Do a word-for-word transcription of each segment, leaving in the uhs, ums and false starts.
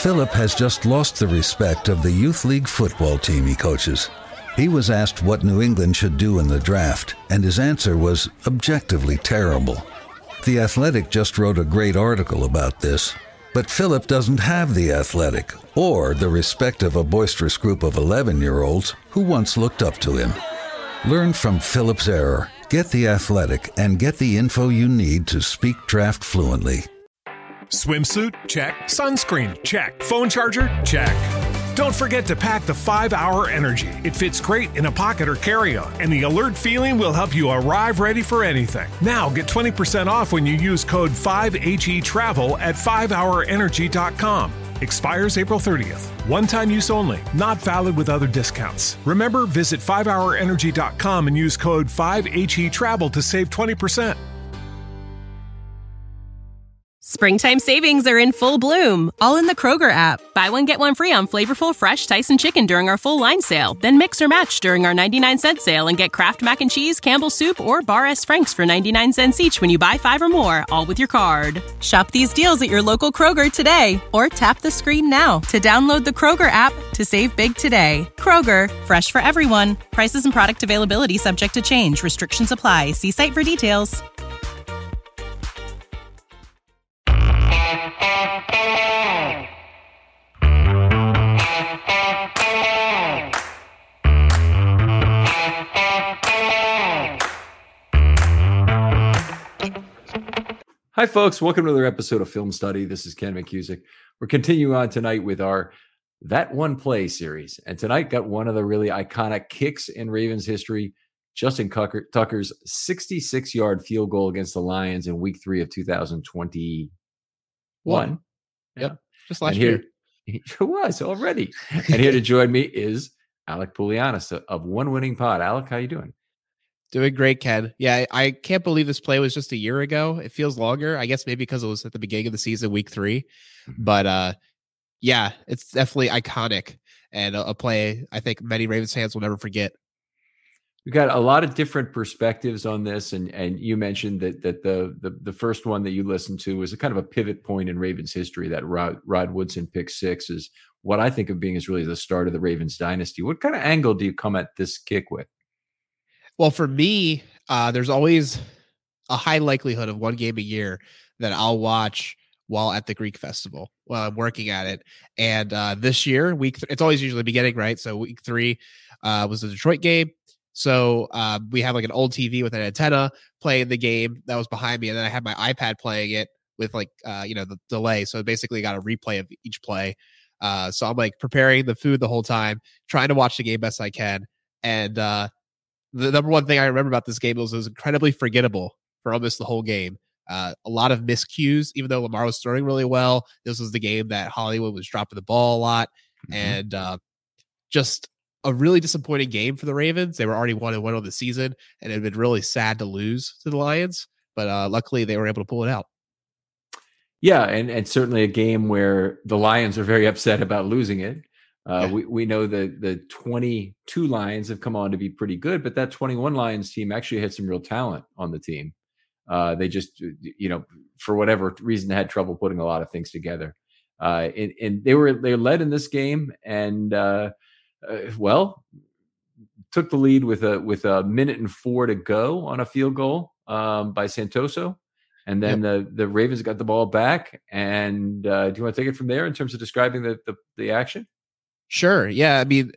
Philip has just lost the respect of the youth league football team he coaches. He was asked what New England should do in the draft, and his answer was objectively terrible. The Athletic just wrote a great article about this, but Philip doesn't have the Athletic or the respect of a boisterous group of eleven-year-olds who once looked up to him. Learn from Philip's error, get the Athletic, and get the info you need to speak draft fluently. Swimsuit? Check. Sunscreen? Check. Phone charger? Check. Don't forget to pack the five hour Energy. It fits great in a pocket or carry-on, and the alert feeling will help you arrive ready for anything. Now get twenty percent off when you use code five H E travel at five hour energy dot com. Expires April thirtieth. One-time use only. Not valid with other discounts. Remember, visit five hour energy dot com and use code five H E travel to save twenty percent. Springtime savings are in full bloom, all in the Kroger app. Buy one, get one free on flavorful fresh Tyson chicken during our full line sale. Then mix or match during our ninety-nine cent sale and get Kraft Mac and Cheese, Campbell's Soup, or Bar S. Frank's for ninety-nine cents each when you buy five or more, all with your card. Shop these deals at your local Kroger today, or tap the screen now to download the Kroger app to save big today. Kroger, fresh for everyone. Prices and product availability subject to change. Restrictions apply. See site for details. Hi, folks. Welcome to another episode of Film Study. This is Ken McCusick. We're continuing on tonight with our That One Play series. And tonight got one of the really iconic kicks in Ravens history, Justin Tucker's sixty-six-yard field goal against the Lions in week three of two thousand twenty-one. One. Yep. Just last and here, year. It was already. And here to join me is Alec Poulianis of One Winning Pod. Alec, how you doing? Doing great, Ken. Yeah, I, I can't believe this play was just a year ago. It feels longer. I guess maybe because it was at the beginning of the season, week three. But uh, yeah, it's definitely iconic and a, a play I think many Ravens fans will never forget. We've got a lot of different perspectives on this, and and you mentioned that that the the, the first one that you listened to was a kind of a pivot point in Ravens history. That Rod, Rod Woodson pick six is what I think of being as really the start of the Ravens dynasty. What kind of angle do you come at this kick with? Well, for me, uh, there's always a high likelihood of one game a year that I'll watch while at the Greek Festival while I'm working at it. And uh, this year, week th- it's always usually beginning, right? So week three uh, was the Detroit game. So uh, we have like an old T V with an antenna playing the game that was behind me, and then I had my iPad playing it with like uh, you know the delay. So basically, got a replay of each play. Uh, so I'm like preparing the food the whole time, trying to watch the game best I can, and uh, the number one thing I remember about this game was it was incredibly forgettable for almost the whole game. Uh, a lot of miscues, even though Lamar was throwing really well. This was the game that Hollywood was dropping the ball a lot. Mm-hmm. And uh, just a really disappointing game for the Ravens. They were already one and one on the season, and it had been really sad to lose to the Lions. But uh, luckily, they were able to pull it out. Yeah, and, and certainly a game where the Lions are very upset about losing it. Uh, yeah. we, we know that the twenty-two Lions have come on to be pretty good, but that twenty-one Lions team actually had some real talent on the team. Uh, they just, you know, for whatever reason, had trouble putting a lot of things together. Uh, and, and they were they led in this game, and uh, uh, well, took the lead with a with a minute and four to go on a field goal um, by Santoso, and then yep. the the Ravens got the ball back. And uh, do you want to take it from there in terms of describing the the, the action? Sure. Yeah. I mean,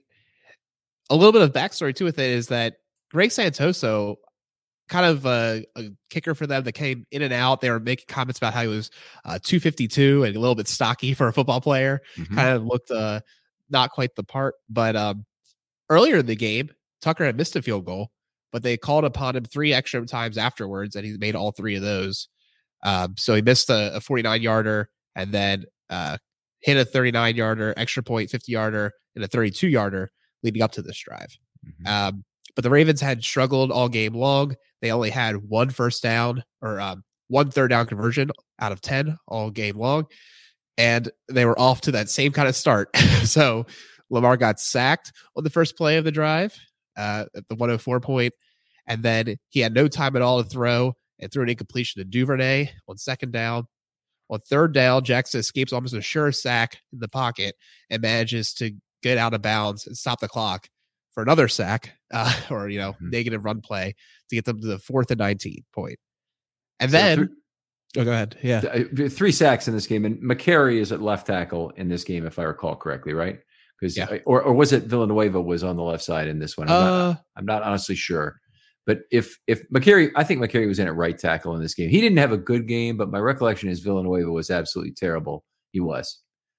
a little bit of backstory too with it is that Greg Santoso, kind of a, a kicker for them that came in and out. They were making comments about how he was uh, two fifty-two and a little bit stocky for a football player. Mm-hmm. Kind of looked uh, not quite the part. But um, earlier in the game, Tucker had missed a field goal, but they called upon him three extra times afterwards, and he made all three of those. Um, so he missed a forty-nine-yarder and then uh, hit a thirty-nine-yarder, extra point, fifty-yarder, and a thirty-two-yarder leading up to this drive. Mm-hmm. Um, but the Ravens had struggled all game long. They only had one first down or um, one third down conversion out of ten all game long. And they were off to that same kind of start. So Lamar got sacked on the first play of the drive uh, at the one oh four point. And then he had no time at all to throw and threw an incompletion to Duvernay on second down. On third down, Jackson escapes almost a sure sack in the pocket and manages to get out of bounds and stop the clock for another sack uh, or, you know, mm-hmm. negative run play to get them to the fourth and nineteen point. And so then, th- oh, go ahead. Yeah. Th- three sacks in this game. And McCary is at left tackle in this game, if I recall correctly, right? Because, yeah. or, or was it Villanueva was on the left side in this one? I'm, uh, not, I'm not honestly sure. But if if McCary, I think McCary was in at right tackle in this game. He didn't have a good game, but my recollection is Villanueva was absolutely terrible. He was.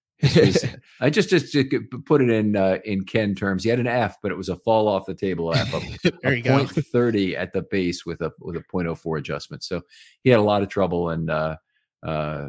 I just just to put it in uh, in Ken terms. He had an F, but it was a fall off the table F. A, there you a go. point thirty at the base with a with a point oh four adjustment. So he had a lot of trouble. And uh, uh,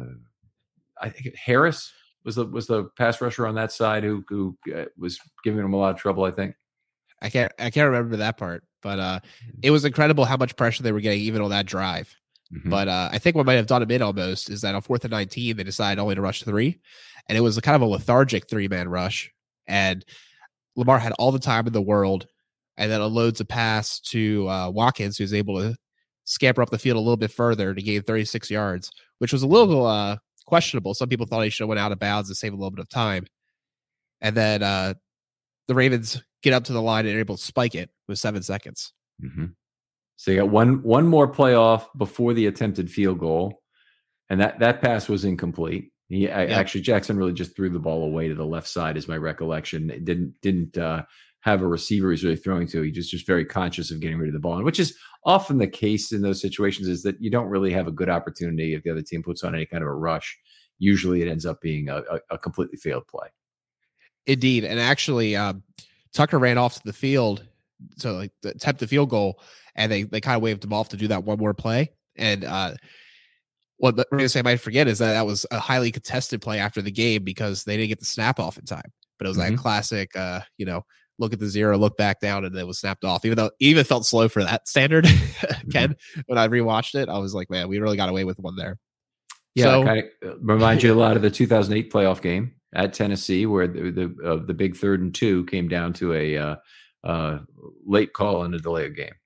I think Harris was the was the pass rusher on that side who who uh, was giving him a lot of trouble. I think. I can't I can't remember that part, but uh, it was incredible how much pressure they were getting even on that drive. Mm-hmm. But uh, I think what might have done them in almost is that on fourth and nineteen, they decided only to rush three. And it was a kind of a lethargic three-man rush. And Lamar had all the time in the world and then unloads a pass to uh, Watkins, who's able to scamper up the field a little bit further to gain thirty-six yards, which was a little uh, questionable. Some people thought he should have went out of bounds to save a little bit of time. And then uh, the Ravens get up to the line and are able to spike it with seven seconds. Mm-hmm. So you got one one more playoff before the attempted field goal, and that, that pass was incomplete. He yeah. actually Jackson really just threw the ball away to the left side, is my recollection. It didn't didn't uh, have a receiver he's really throwing to. He just just very conscious of getting rid of the ball, and which is often the case in those situations. Is that you don't really have a good opportunity if the other team puts on any kind of a rush. Usually, it ends up being a, a, a completely failed play. Indeed, and actually, um, Tucker ran off to the field, so like the attempt the field goal, and they they kind of waved him off to do that one more play. And uh, what the Ravens I might forget is that that was a highly contested play after the game because they didn't get the snap off in time. But it was mm-hmm. that classic, uh, you know, look at the zero, look back down, and it was snapped off. Even though it even felt slow for that standard, Ken, mm-hmm. when I rewatched it, I was like, man, we really got away with one there. Yeah, so, kind of reminds you a lot of the two thousand eight playoff game at Tennessee, where the the, uh, the big third and two came down to a uh, uh, late call and a delay of game.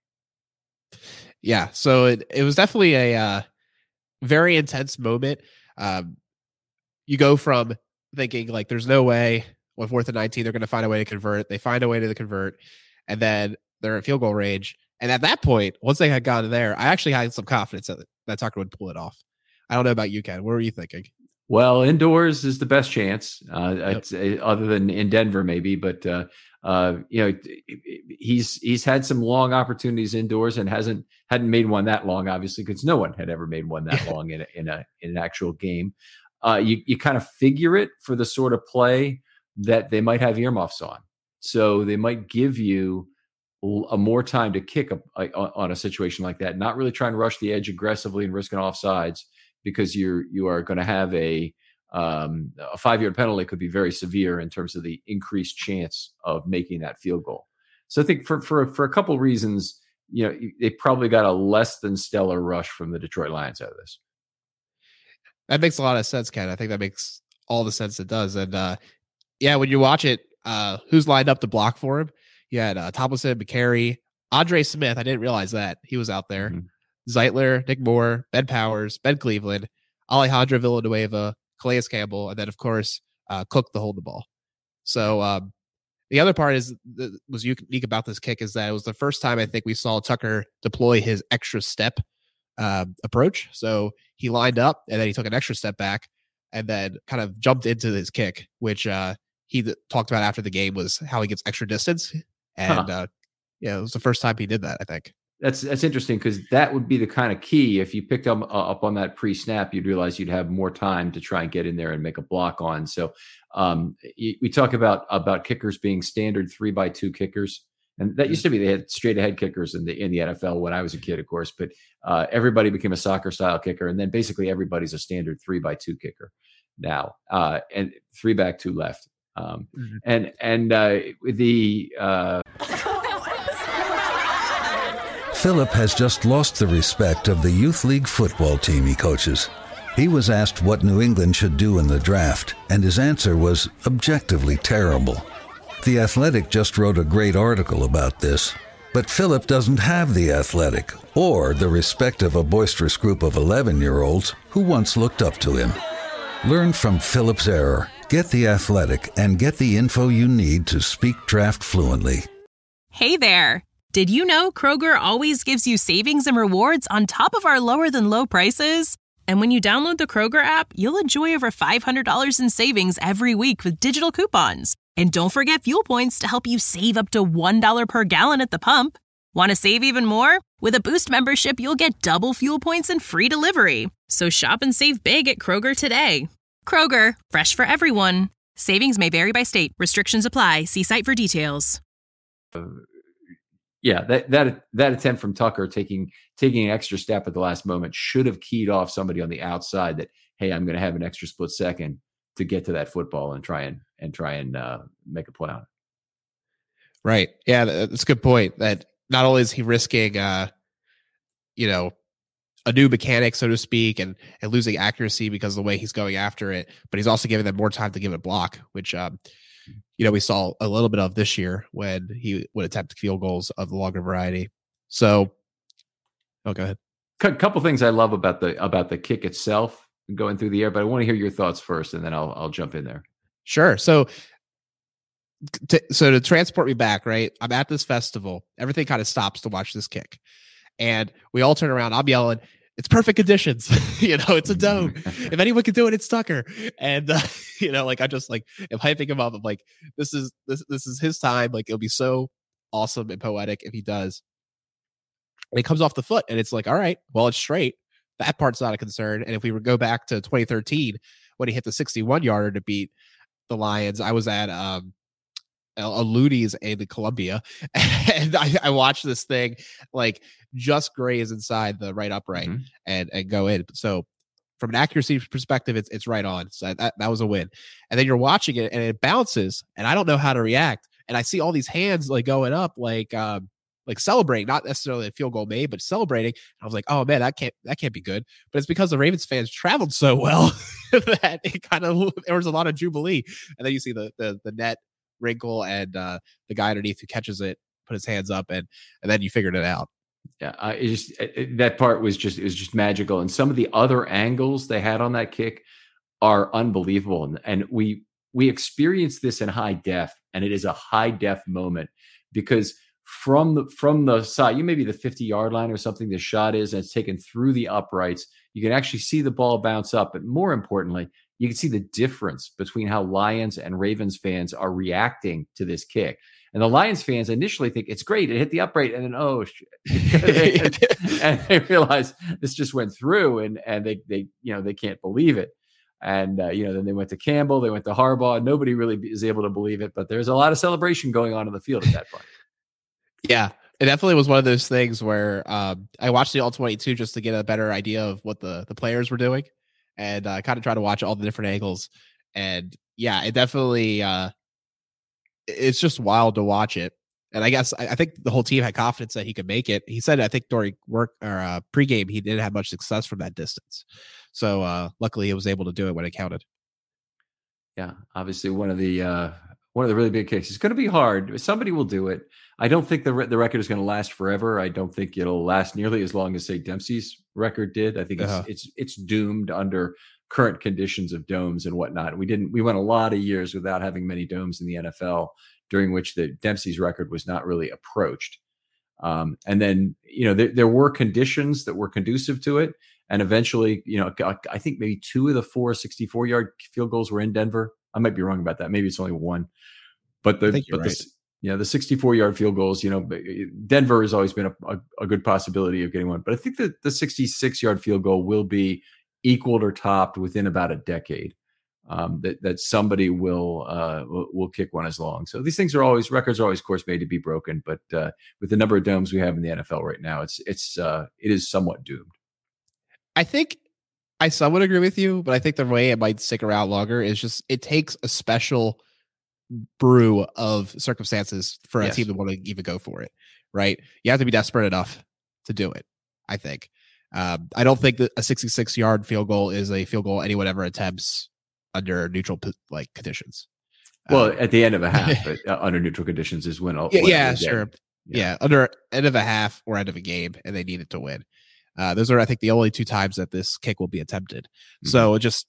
Yeah, so it, it was definitely a uh, very intense moment. Um, you go from thinking like there's no way on fourth and nineteen they're going to find a way to convert. They find a way to convert, and then they're at field goal range. And at that point, once they had gotten there, I actually had some confidence that, that Tucker would pull it off. I don't know about you, Ken. What were you thinking? Well, indoors is the best chance, uh, Yep. I'd say, other than in Denver, maybe. But uh, uh, you know, he's he's had some long opportunities indoors and hasn't hadn't made one that long, obviously, because no one had ever made one that long in a, in a in an actual game. Uh, you you kind of figure it for the sort of play that they might have earmuffs on, so they might give you a more time to kick a, a, on a situation like that. Not really trying to rush the edge aggressively and risking offsides, because you're you are going to have a um, a five-yard penalty could be very severe in terms of the increased chance of making that field goal. So I think for for for a couple of reasons, you know, they probably got a less than stellar rush from the Detroit Lions out of this. That makes a lot of sense, Ken. I think that makes all the sense it does. And uh, yeah, when you watch it, uh, who's lined up to block for him? You had uh, Tomlinson, McCary, Andre Smith. I didn't realize that he was out there. Mm-hmm. Zeitler, Nick Moore, Ben Powers, Ben Cleveland, Alejandro Villanueva, Calais Campbell, and then, of course, uh, Cook to hold the ball. So um, the other part is that was unique about this kick is that it was the first time I think we saw Tucker deploy his extra step uh, approach. So he lined up, and then he took an extra step back, and then kind of jumped into his kick, which uh, he th- talked about after the game was how he gets extra distance. And huh. uh, yeah, it was the first time he did that, I think. That's that's interesting, because that would be the kind of key. If you picked up uh, up on that pre-snap, you'd realize you'd have more time to try and get in there and make a block on. So um, we talk about about kickers being standard three by two kickers, and that used to be they had straight ahead kickers in the in the N F L when I was a kid, of course. But uh, everybody became a soccer style kicker, and then basically everybody's a standard three by two kicker now, uh, and three back, two left. Um, mm-hmm. And and uh, the uh, Philip has just lost the respect of the youth league football team he coaches. He was asked what New England should do in the draft, and his answer was objectively terrible. The Athletic just wrote a great article about this. But Philip doesn't have the athletic or the respect of a boisterous group of eleven-year-olds who once looked up to him. Learn from Philip's error, get the athletic, and get the info you need to speak draft fluently. Hey there! Did you know Kroger always gives you savings and rewards on top of our lower-than-low prices? And when you download the Kroger app, you'll enjoy over five hundred dollars in savings every week with digital coupons. And don't forget fuel points to help you save up to one dollar per gallon at the pump. Want to save even more? With a Boost membership, you'll get double fuel points and free delivery. So shop and save big at Kroger today. Kroger, fresh for everyone. Savings may vary by state. Restrictions apply. See site for details. Uh, yeah, that that that attempt from Tucker taking taking an extra step at the last moment should have keyed off somebody on the outside that, hey, I'm going to have an extra split second to get to that football and try and and try and uh, make a play on it. Right. Yeah, that's a good point. That not only is he risking, uh, you know, a new mechanic, so to speak, and, and losing accuracy because of the way he's going after it, but he's also giving them more time to give it a block, which, um, you know, we saw a little bit of this year when he would attempt field goals of the longer variety. So, oh, go ahead. A couple things I love about the about the kick itself going through the air, but I want to hear your thoughts first, and then I'll I'll jump in there. Sure. So, to, so to transport me back, right? I'm at this festival. Everything kind of stops to watch this kick, and we all turn around. I'm yelling, "It's perfect conditions!" You know, it's a dome. If anyone can do it, it's Tucker. And uh, you know, like I just like am hyping him up. I'm like, this is this this is his time. Like it'll be so awesome and poetic if he does. And it comes off the foot, and it's like, all right, well, it's straight. That part's not a concern. And if we would go back to twenty thirteen when he hit the sixty-one yarder to beat the Lions, I was at um, a Looney's in Columbia, and I, I watched this thing like just graze inside the right upright mm-hmm. and and go in. So from an accuracy perspective, it's it's right on. So that, that was a win. And then you're watching it, and it bounces, and I don't know how to react. And I see all these hands like going up, like um, like celebrating, not necessarily a field goal made, but celebrating. I was like, oh man, that can't that can't be good. But it's because the Ravens fans traveled so well that it kind of there was a lot of jubilee. And then you see the the, the net wrinkle and uh, the guy underneath who catches it, put his hands up, and and then you figured it out. Yeah, uh, it just it, that part was just it was just magical. And some of the other angles they had on that kick are unbelievable. And and we we experienced this in high def, and it is a high def moment because from the from the side, you may be the fifty yard line or something, the shot is, and it's taken through the uprights. You can actually see the ball bounce up, but more importantly, you can see the difference between how Lions and Ravens fans are reacting to this kick. And the Lions fans initially think it's great, it hit the upright, and then oh shit. And they realize this just went through, and and they they you know they can't believe it. And uh, you know then they went to Campbell, they went to Harbaugh. Nobody really is able to believe it, but there's a lot of celebration going on in the field at that point. Yeah, it definitely was one of those things where um, I watched the all twenty-two just to get a better idea of what the, the players were doing, and uh, kind of try to watch all the different angles. And yeah, it definitely uh, it's just wild to watch it. And I guess I, I think the whole team had confidence that he could make it. He said, I think during work or uh, pregame, he didn't have much success from that distance. So uh, luckily, he was able to do it when it counted. Yeah, obviously one of the uh, one of the really big kicks. It's going to be hard. Somebody will do it. I don't think the re- the record is going to last forever. I don't think it'll last nearly as long as, say, Dempsey's record did. I think it's uh-huh. it's it's doomed under current conditions of domes and whatnot. We didn't. We went a lot of years without having many domes in the N F L, during which the Dempsey's record was not really approached. Um, and then you know there, there were conditions that were conducive to it, and eventually, you know, I think maybe two of the four sixty-four yard field goals were in Denver. I might be wrong about that. Maybe it's only one, but the I think you're but right. the, Yeah, the sixty-four yard field goals, you know, Denver has always been a, a, a good possibility of getting one. But I think that the sixty-six yard field goal will be equaled or topped within about a decade. Um, that that somebody will, uh, will will kick one as long. So these things are always records are always, of course, made to be broken. But uh, with the number of domes we have in the N F L right now, it's it's uh, it is somewhat doomed. I think I somewhat agree with you, but I think the way it might stick around longer is just it takes a special brew of circumstances for a Yes. team to want to even go for it, right? You have to be desperate enough to do it, I think. Um, I don't think that a sixty-six yard field goal is a field goal anyone ever attempts under neutral like conditions. Well, Um, at the end of a half, but uh, under neutral conditions is when. yeah, yeah sure. Yeah. yeah, under end of a half or end of a game, and they needed to win. Uh, those are, I think, the only two times that this kick will be attempted. Mm-hmm. So just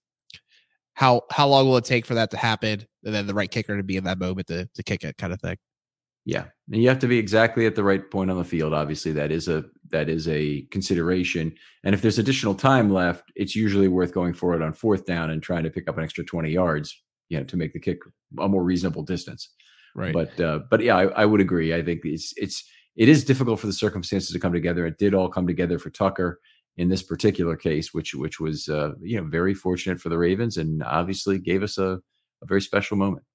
how how long will it take for that to happen, and then the right kicker to be in that moment to to kick it, kind of thing. Yeah, and you have to be exactly at the right point on the field. Obviously, that is a that is a consideration. And if there's additional time left, it's usually worth going for it on fourth down and trying to pick up an extra twenty yards, you know, to make the kick a more reasonable distance. Right. But uh, but yeah, I, I would agree. I think it's it's it is difficult for the circumstances to come together. It did all come together for Tucker in this particular case, which which was uh, you know very fortunate for the Ravens, and obviously gave us a, a very special moment.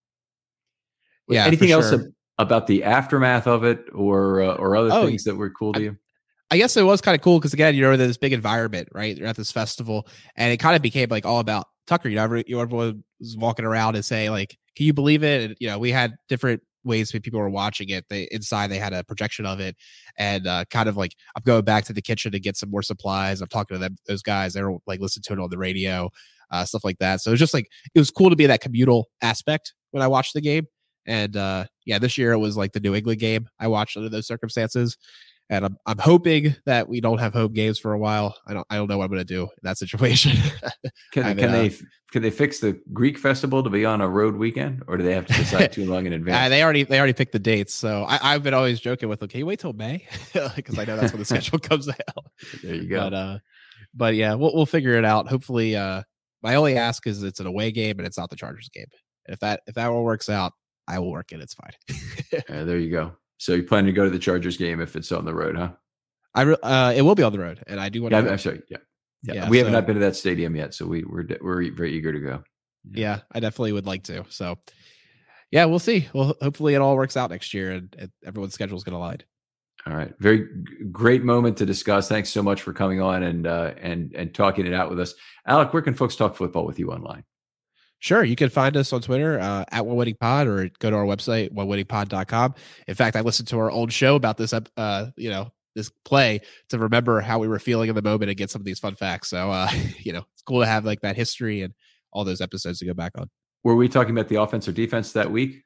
Yeah. Anything sure. else about the aftermath of it, or uh, or other oh, things that were cool to I, you? I guess it was kind of cool because, again, you know, this big environment, right? You're at this festival, and it kind of became like all about Tucker. You know, everyone was walking around and saying, like, "Can you believe it?" And, you know, we had different ways when people were watching it. They inside they had a projection of it, and uh, kind of like I'm going back to the kitchen to get some more supplies. I'm talking to them, those guys. They were like listening to it on the radio, uh, stuff like that. So it was just like it was cool to be in that communal aspect when I watched the game. And uh, yeah, this year it was like the New England game I watched under those circumstances, and I'm I'm hoping that we don't have home games for a while. I don't I don't know what I'm going to do in that situation. Can, I mean, can uh, they can they fix the Greek festival to be on a road weekend, or do they have to decide too long in advance? Uh, they already they already picked the dates, so I, I've been always joking with them. Can you wait till May? Because I know that's when the schedule comes out. There you go. But uh, but yeah, we'll we'll figure it out. Hopefully, uh, my only ask is it's an away game and it's not the Chargers game. If that if that all works out, I will work it. It's fine. uh, there you go. So you plan to go to the Chargers game if it's on the road, huh? I re- uh, it will be on the road, and I do want yeah, to. I'm sorry. Yeah, yeah. yeah we so, have not been to that stadium yet, so we we're we're very eager to go. Yeah. yeah, I definitely would like to. So, yeah, we'll see. Well, hopefully it all works out next year, and, and everyone's schedule is going to align. All right, very g- great moment to discuss. Thanks so much for coming on and uh, and and talking it out with us, Alec. Where can folks talk football with you online? Sure. You can find us on Twitter uh, at One Winning Pod, or go to our website, one winning pod dot com. In fact, I listened to our old show about this, uh, you know, this play to remember how we were feeling in the moment and get some of these fun facts. So, uh, you know, it's cool to have like that history and all those episodes to go back on. Were we talking about the offense or defense that week?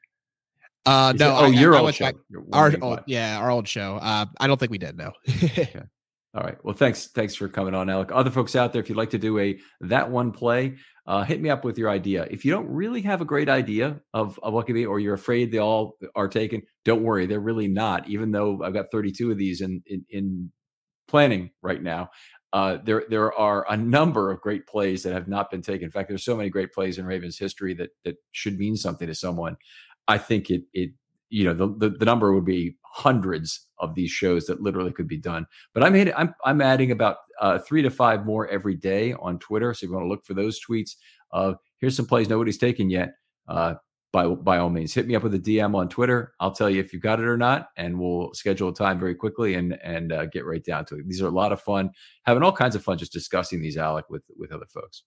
Uh, no. It, oh, I, your I, old I show. Back, our old, yeah, our old show. Uh, I don't think we did. No. Okay. All right. Well, thanks. Thanks for coming on, Alec. Other folks out there, if you'd like to do a that one play, uh, hit me up with your idea. If you don't really have a great idea of, of what could be, or you're afraid they all are taken, don't worry. They're really not. Even though I've got thirty-two of these in in, in planning right now, uh, there there are a number of great plays that have not been taken. In fact, there's so many great plays in Ravens history that that should mean something to someone. I think it it you know the the, the number would be hundreds of these shows that literally could be done. But I'm hitting, I'm I'm adding about uh, three to five more every day on Twitter. So if you want to look for those tweets, uh, here's some plays nobody's taken yet. Uh, by by all means, hit me up with a D M on Twitter. I'll tell you if you got it or not, and we'll schedule a time very quickly and and uh, get right down to it. These are a lot of fun, having all kinds of fun just discussing these, Alec, with with other folks.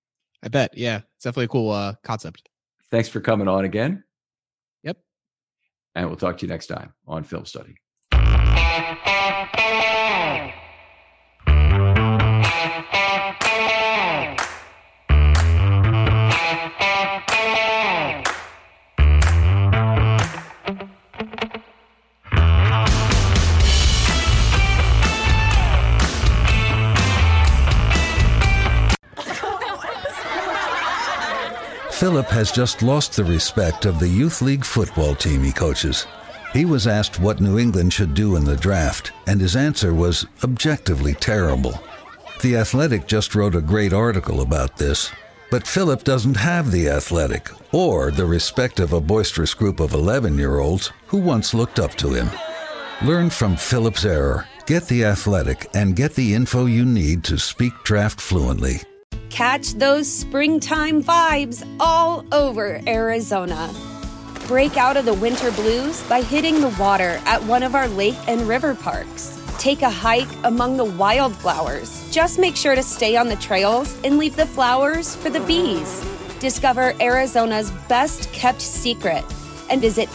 I bet. Yeah, it's definitely a cool uh, concept. Thanks for coming on again. Yep. And we'll talk to you next time on Film Study. Philip has just lost the respect of the youth league football team he coaches. He was asked what New England should do in the draft, and his answer was objectively terrible. The Athletic just wrote a great article about this, but Philip doesn't have the Athletic or the respect of a boisterous group of eleven-year-olds who once looked up to him. Learn from Philip's error, get the Athletic, and get the info you need to speak draft fluently. Catch those springtime vibes all over Arizona. Break out of the winter blues by hitting the water at one of our lake and river parks. Take a hike among the wildflowers. Just make sure to stay on the trails and leave the flowers for the bees. Discover Arizona's best kept secret and visit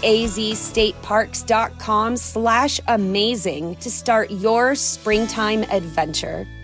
azstateparks.com slash amazing to start your springtime adventure.